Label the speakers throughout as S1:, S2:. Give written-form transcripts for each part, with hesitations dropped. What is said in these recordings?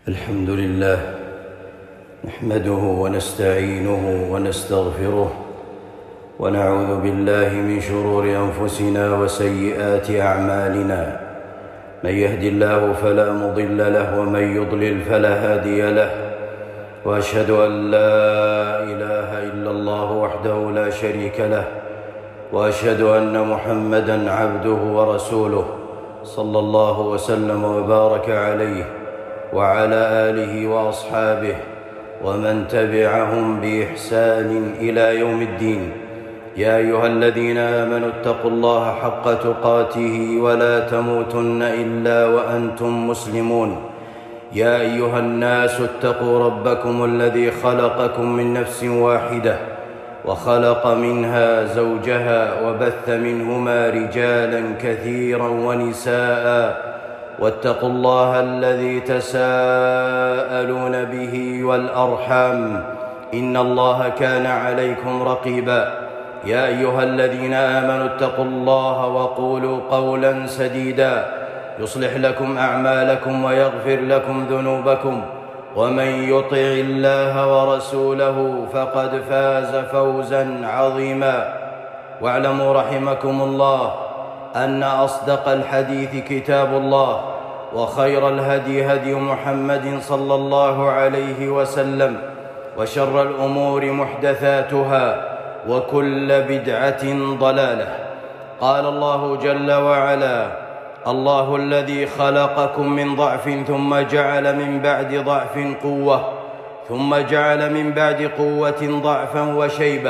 S1: الحمد لله نحمده ونستعينه ونستغفره ونعوذ بالله من شرور أنفسنا وسيئات أعمالنا. من يهد الله فلا مضل له ومن يضلل فلا هادي له، وأشهد أن لا إله إلا الله وحده لا شريك له، وأشهد أن محمدًا عبده ورسوله صلى الله وسلم وبارك عليه وعلى آله وأصحابه ومن تبعهم بإحسان إلى يوم الدين. يا أيها الذين آمنوا اتقوا الله حق تقاته ولا تموتن إلا وأنتم مسلمون. يا أيها الناس اتقوا ربكم الذي خلقكم من نفس واحدة وخلق منها زوجها وبث منهما رجالا كثيرا ونساء، واتقوا الله الذي تساءلون به والأرحام إن الله كان عليكم رقيبا. يا أيها الذين آمنوا اتقوا الله وقولوا قولا سديدا يصلح لكم أعمالكم ويغفر لكم ذنوبكم، ومن يطع الله ورسوله فقد فاز فوزا عظيما. واعلموا رحمكم الله أن أصدق الحديث كتاب الله، وخير الهدي هدي محمد صلى الله عليه وسلم، وشر الأمور محدثاتها، وكل بدعة ضلالة. قال الله جل وعلا: الله الذي خلقكم من ضعف ثم جعل من بعد ضعف قوة، ثم جعل من بعد قوة ضعفا وشيبة،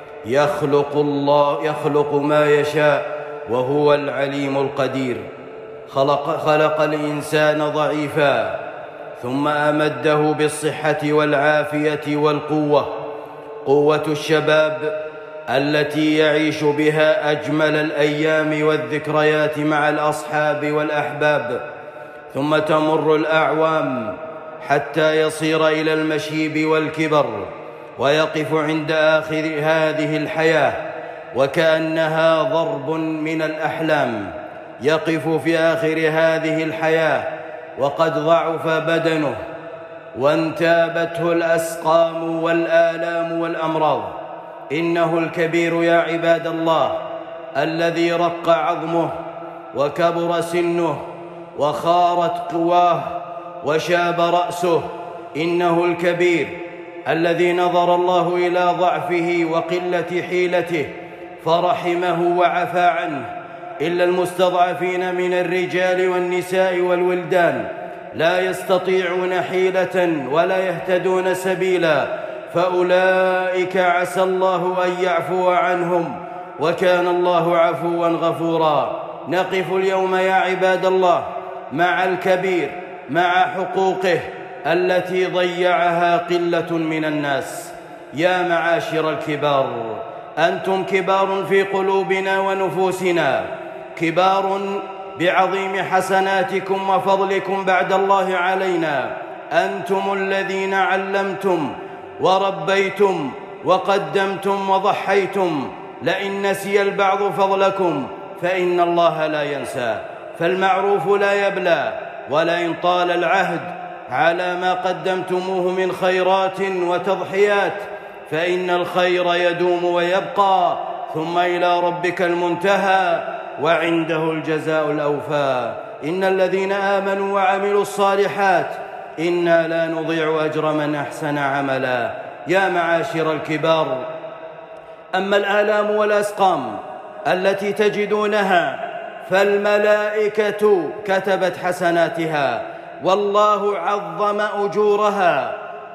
S1: يخلق ما يشاء وهو العليم القدير. خلق الإنسان ضعيفا ثم أمده بالصحة والعافية والقوة، قوة الشباب التي يعيش بها أجمل الأيام والذكريات مع الأصحاب والأحباب، ثم تمر الأعوام حتى يصير إلى المشيب والكبر، ويقف عند آخر هذه الحياة وكأنها ضرب من الأحلام. يقف في آخر هذه الحياة وقد ضعف بدنه وانتابته الأسقام والآلام والأمراض. إنه الكبير يا عباد الله الذي رق عظمه وكبر سنه وخارت قواه وشاب رأسه. إنه الكبير الذي نظر الله إلى ضعفه وقلة حيلته فرحمه وعفى عنه، إلا المستضعفين من الرجال والنساء والولدان لا يستطيعون حيلة ولا يهتدون سبيلا، فأولئك عسى الله أن يعفو عنهم، وكان الله عفوا غفورا. نقف اليوم يا عباد الله مع الكبير، مع حقوقه التي ضيعها قلة من الناس. يا معاشر الكبار، أنتم كبار في قلوبنا ونفوسنا، كبار بعظيم حسناتكم وفضلكم بعد الله علينا. أنتم الذين علمتم وربيتم وقدمتم وضحيتم. لئن نسي البعض فضلكم فإن الله لا ينسى، فالمعروف لا يبلى، ولئن طال العهد على ما قدمتموه من خيرات وتضحيات فإن الخير يدوم ويبقى، ثم إلى ربك المنتهى وعنده الجزاء الأوفى. إن الذين آمنوا وعملوا الصالحات إنا لا نضيع أجر من أحسن عملا. يا معاشر الكبار، أما الآلام والأسقام التي تجدونها فالملائكة كتبت حسناتها، والله عظم أجورها،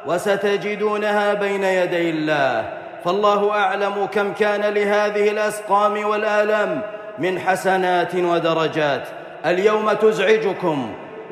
S1: وستجدونها بين يدي الله، فالله أعلم كم كان لهذه الأسقام والآلام من حسنات ودرجات. اليوم تزعجكم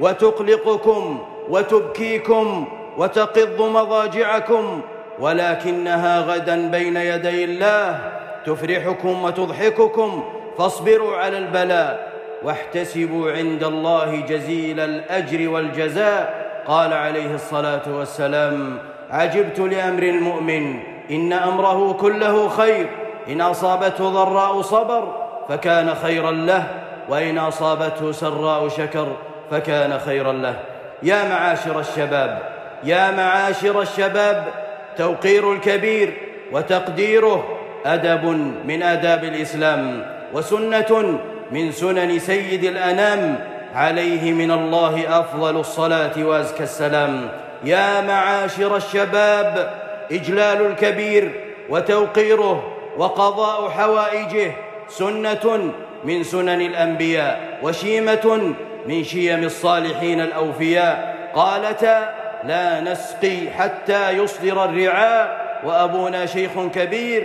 S1: وتقلقكم وتبكيكم وتقض مضاجعكم، ولكنها غدا بين يدي الله تفرحكم وتضحككم. فاصبروا على البلاء واحتسبوا عند الله جزيل الأجر والجزاء. قال عليه الصلاة والسلام: عجبت لأمر المؤمن إن أمره كله خير، إن أصابته ضراء صبر فكان خيرا له، وإن أصابته سراء شكر فكان خيرا له. يا معاشر الشباب، يا معاشر الشباب، توقير الكبير وتقديره أدب من آداب الإسلام، وسنة من سنن سيد الأنام، عليه من الله أفضل الصلاة وأزكى السلام. يا معاشر الشباب، إجلال الكبير وتوقيره وقضاء حوائجه سنة من سنن الأنبياء، وشيمة من شيم الصالحين الأوفياء. قالتا: لا نسقي حتى يصدر الرعاء، وأبونا شيخ كبير،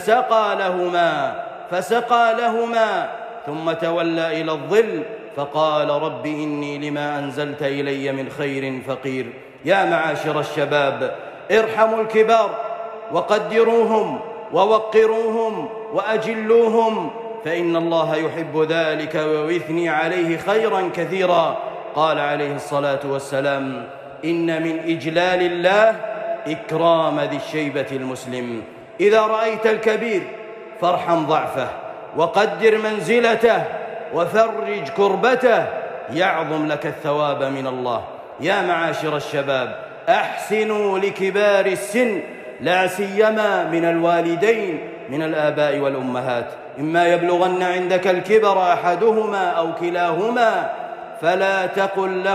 S1: فسقى لهما ثم تولى إلى الظل فقال: رب إني لما أنزلت إلي من خير فقير. يا معاشر الشباب، ارحموا الكبار وقدروهم ووقروهم وأجلوهم، فإن الله يحب ذلك ويثني عليه خيرا كثيرا. قال عليه الصلاة والسلام: إن من إجلال الله إكرام ذي الشيبة المسلم. إذا رأيت الكبير فارحم ضعفه وقدر منزلته وفرج كربته، يعظم لك الثواب من الله. يا معاشر الشباب، أحسنوا لكبار السن، لا سيما من الوالدين من الآباء والأمهات. إما يبلغن عندك الكبر أحدهما أو كلاهما فلا تقل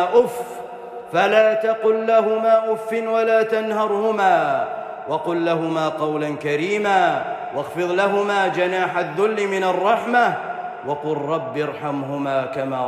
S1: لهما أف ولا تنهرهما، وقل لهما قولا كريما، واخفض لهما جناح الذل من الرحمة، وقل رب ارحمهما كما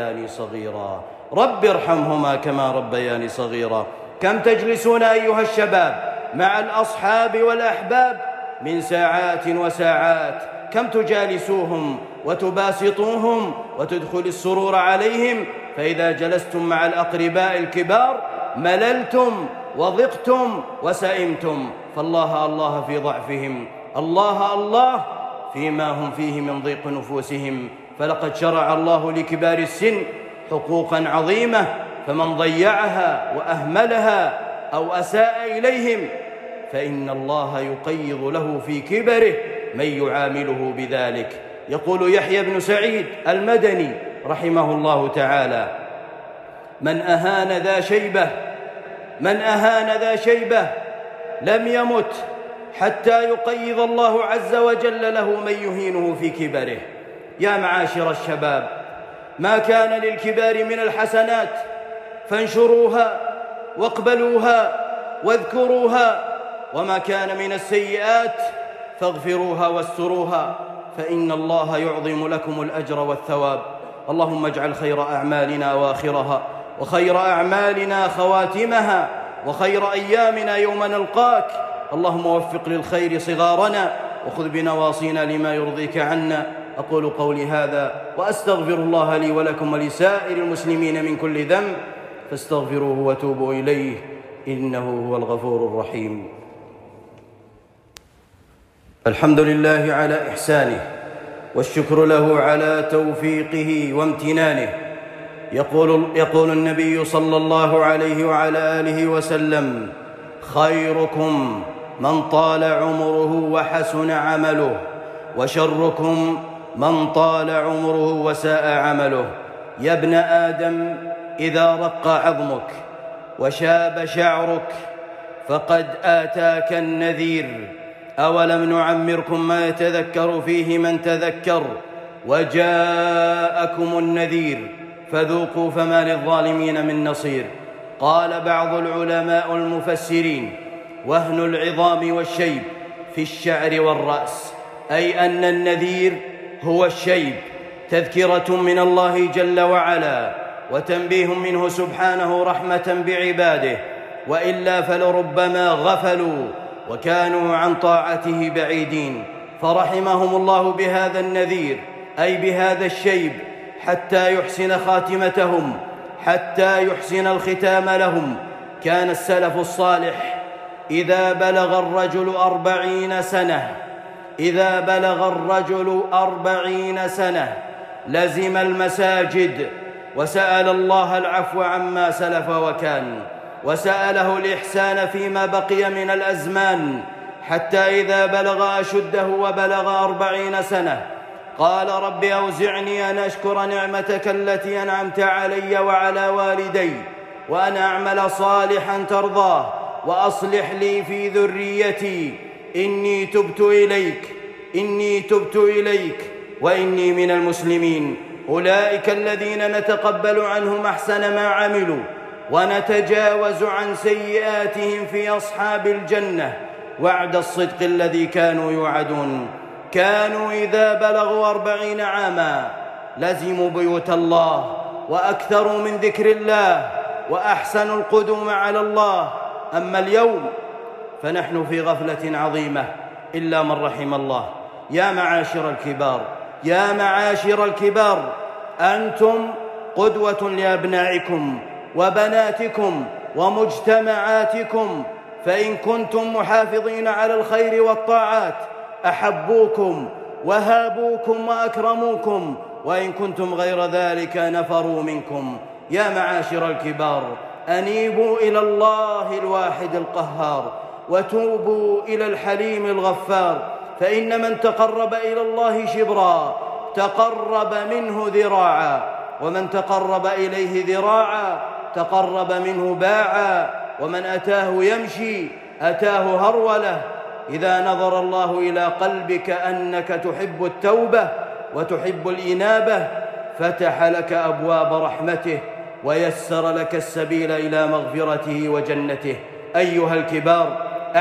S1: ربياني صغيرا. كم تجلسون أيها الشباب مع الأصحاب والأحباب من ساعات وساعات، كم تجالسوهم وتباسطوهم وتدخل السرور عليهم، فإذا جلستم مع الأقرباء الكبار مللتم وضقتم وسئمتم. فالله الله في ضعفهم، الله فيما هم فيه من ضيق نفوسهم. فلقد شرع الله لكبار السن حقوقا عظيمة، فمن ضيعها وأهملها أو أساء إليهم فإن الله يقيض له في كبره من يعامله بذلك. يقول يحيى بن سعيد المدني رحمه الله تعالى: من أهان ذا شيبة لم يمت حتى يقيض الله عز وجل له من يهينه في كبره. يا معاشر الشباب، ما كان للكبار من الحسنات فانشروها واقبلوها واذكروها، وما كان من السيئات فاغفروها واستروها، فإن الله يعظم لكم الأجر والثواب. اللهم اجعل خير أعمالنا آخرها، وخير أعمالنا خواتمها، وخير أيامنا يوم نلقاك. اللهم وفق للخير صغارنا، وخذ بنواصينا لما يرضيك عنا. أقول قولي هذا وأستغفر الله لي ولكم ولسائر المسلمين من كل ذنب، فاستغفروه وتوبوا إليه، إنه هو الغفور الرحيم. الحمد لله على إحسانه، والشكر له على توفيقه وامتنانه. يقول النبي صلى الله عليه وعلى آله وسلم: خيركم من طال عمره وحسن عمله، وشركم من طال عمره وساء عمله. يا ابن آدم، إذا رق عظمك وشاب شعرك فقد آتاك النذير. أولم نعمركم ما يتذكر فيه من تذكر وجاءكم النذير فذوقوا فما للظالمين من نصير. قال بعض العلماء المفسرين: وهن العظام والشيب في الشعر والرأس، أي أن النذير هو الشيب، تذكرة من الله جل وعلا وتنبيه منه سبحانه رحمة بعباده، وإلا فلربما غفلوا وكانوا عن طاعته بعيدين، فرحمهم الله بهذا النذير، أي بهذا الشيب، حتى يحسن خاتمتهم، حتى يحسن الختام لهم. كان السلف الصالح إذا بلغ الرجل 40 سنة لزم المساجد، وسأل الله العفو عما سلف وكان، وسأله الإحسان فيما بقي من الأزمان، حتى إذا بلغ أشده وبلغ 40 سنة قال: رب أوزعني أن أشكر نعمتك التي أنعمت علي وعلى والدي وأن أعمل صالحا ترضاه وأصلح لي في ذريتي إني تبت إليك وإني من المسلمين. أولئك الذين نتقبل عنهم أحسن ما عملوا ونتجاوز عن سيئاتهم في أصحاب الجنة وعد الصدق الذي كانوا يوعدون. كانوا إذا بلغوا 40 عاما لزموا بيوت الله وأكثروا من ذكر الله وأحسنوا القدوم على الله. أما اليوم فنحن في غفلة عظيمة إلا من رحم الله. يا معاشر الكبار أنتم قدوة لأبنائكم وبناتكم ومجتمعاتكم، فإن كنتم محافظين على الخير والطاعات أحبوكم وهابوكم وأكرموكم، وإن كنتم غير ذلك نفروا منكم. يا معاشر الكبار أنيبوا إلى الله الواحد القهار وتوبوا إلى الحليم الغفار، فإن من تقرب إلى الله شبرا تقرب منه ذراعا، ومن تقرب إليه ذراعا تقرب منه باعا، ومن أتاه يمشي أتاه هرولة. إذا نظر الله إلى قلبك أنك تحب التوبة وتحب الإنابة فتح لك أبواب رحمته ويسر لك السبيل إلى مغفرته وجنته. أيها الكبار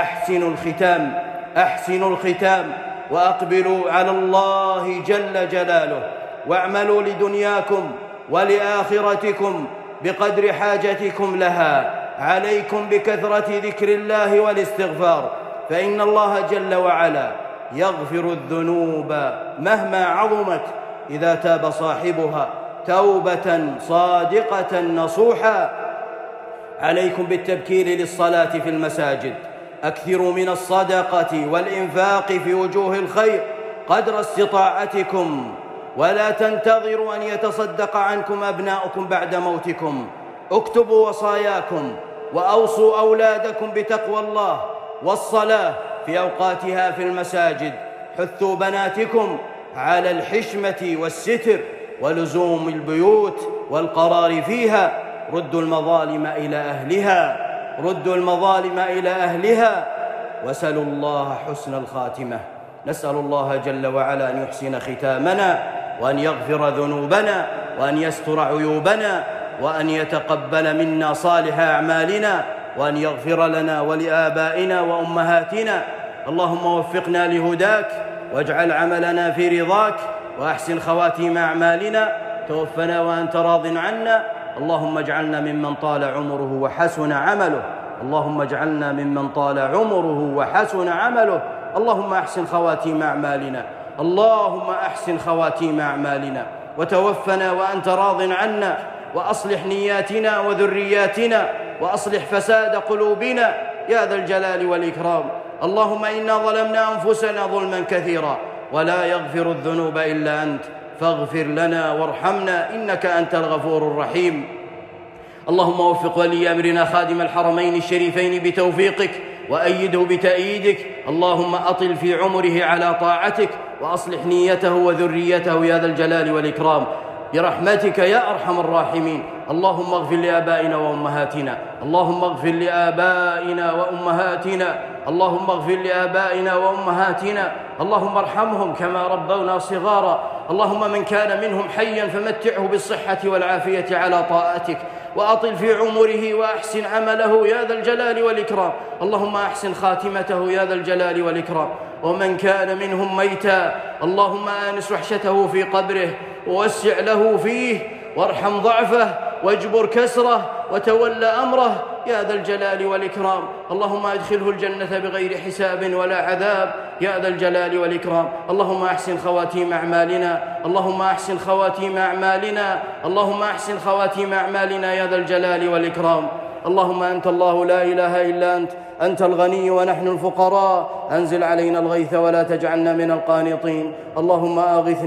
S1: أحسنوا الختام وأقبلوا على الله جل جلاله، واعملوا لدنياكم ولآخرتكم بقدر حاجتكم لها. عليكم بكثرة ذكر الله والاستغفار، فإن الله جل وعلا يغفر الذنوب مهما عظمت إذا تاب صاحبها توبة صادقة نصوحا. عليكم بالتبكير للصلاة في المساجد، أكثروا من الصدقة والإنفاق في وجوه الخير قدر استطاعتكم، ولا تنتظروا أن يتصدق عنكم أبناؤكم بعد موتكم. اكتبوا وصاياكم وأوصوا أولادكم بتقوى الله والصلاة في أوقاتها في المساجد. حثوا بناتكم على الحشمة والستر ولزوم البيوت والقرار فيها. ردوا المظالم إلى أهلها وسلوا الله حسن الخاتمة. نسأل الله جل وعلا أن يحسن ختامنا وأن يغفر ذنوبنا وأن يستر عيوبنا وأن يتقبل منا صالح أعمالنا وأن يغفر لنا ولآبائنا وأمهاتنا. اللهم وفقنا لهداك واجعل عملنا في رضاك وأحسن خواتيم أعمالنا. توفنا وأنت راض عنا. اللهم اجعلنا ممن طال عمره وحسن عمله. اللهم أحسن خواتيم أعمالنا وتوفنا وأنت راض عنا، وأصلح نياتنا وذرياتنا وأصلح فساد قلوبنا يا ذا الجلال والإكرام. اللهم إنا ظلمنا أنفسنا ظلما كثيرا ولا يغفر الذنوب إلا أنت، فاغفر لنا وارحمنا إنك أنت الغفور الرحيم. اللهم وفق ولي أمرنا خادم الحرمين الشريفين بتوفيقك وأيده بتأييدك. اللهم أطل في عمره على طاعتك وأصلح نيته وذريته يا ذا الجلال والإكرام برحمتك يا أرحم الراحمين. اللهم اغفر لآبائنا وأمهاتنا، اللهم ارحمهم كما ربونا صغارا. اللهم من كان منهم حيا فمتعه بالصحة والعافية على طاعتك، وأطل في عمره وأحسن عمله يا ذا الجلال والإكرام. اللهم أحسن خاتمته يا ذا الجلال والإكرام. ومن كان منهم ميتا اللهم آنس وحشته في قبره ووسع له فيه، وارحم ضعفه واجبر كسره وتول أمره يا ذا الجلال والإكرام. اللهم أدخله الجنة بغير حساب ولا عذاب يا ذا الجلال والإكرام. اللهم أحسن خواتيم أعمالنا يا ذا الجلال والإكرام. اللهم أنت الله لا إله إلا أنت، أنت الغني ونحن الفقراء. أنزل علينا الغيث ولا تجعلنا من القانطين. اللهم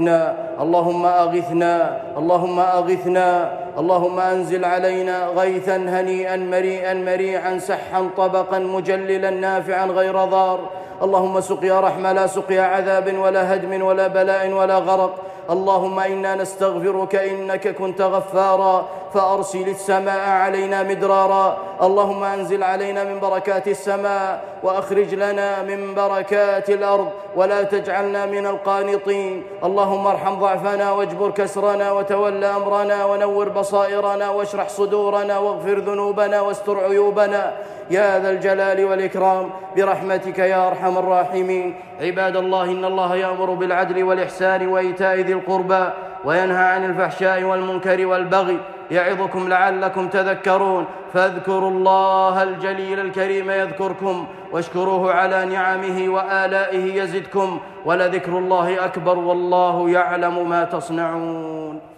S1: أغثنا اللهم أنزل علينا غيثا هنيئا مريئا مريعا سحا طبقا مجللا نافعا غير ضار. اللهم سقيا رحمة لا سقيا عذاب ولا هدم ولا بلاء ولا غرق. اللهم إنا نستغفرك إنك كنت غفارا فأرسل السماء علينا مدرارا. اللهم أنزل علينا من بركات السماء وأخرج لنا من بركات الأرض ولا تجعلنا من القانطين. اللهم ارحم ضعفنا واجبر كسرنا وتول أمرنا ونور بصائرنا واشرح صدورنا واغفر ذنوبنا واستر عيوبنا يا ذا الجلال والإكرام برحمتك يا أرحم الراحمين. عباد الله، إن الله يأمر بالعدل والإحسان وإيتاء ذي القربى وينهى عن الفحشاء والمنكر والبغي يعظكم لعلكم تذكرون. فاذكروا الله الجليل الكريم يذكركم واشكروه على نعمه وآلائه يزدكم ولذكر الله أكبر والله يعلم ما تصنعون.